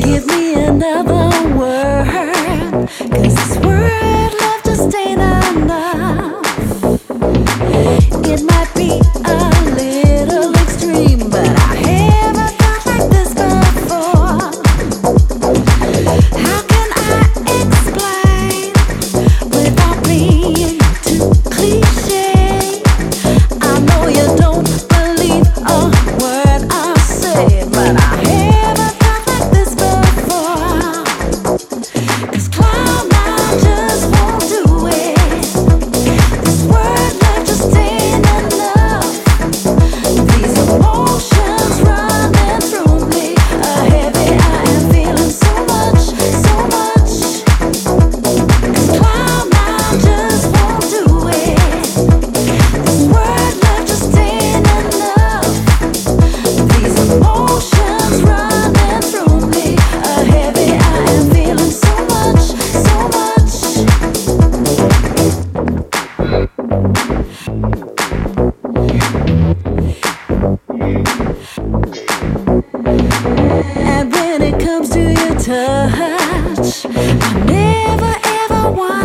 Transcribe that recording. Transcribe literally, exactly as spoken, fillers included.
Give me another word, 'cause this word love just ain't enough. It might be a little extreme, but I haven't felt like this before. How can I explain without being too cliche? I know you don't believe a word I say, but I haven't felt like this before. 'Cause cloud nine just won't do it. This word love just ain't enough. These emotions running through me are heavy. I am feeling so much, so much. 'Cause cloud nine just won't do it. This word love just ain't enough. These emotions running through me are heavy. I am feeling so much, so much. And when it comes to your touch, I never ever want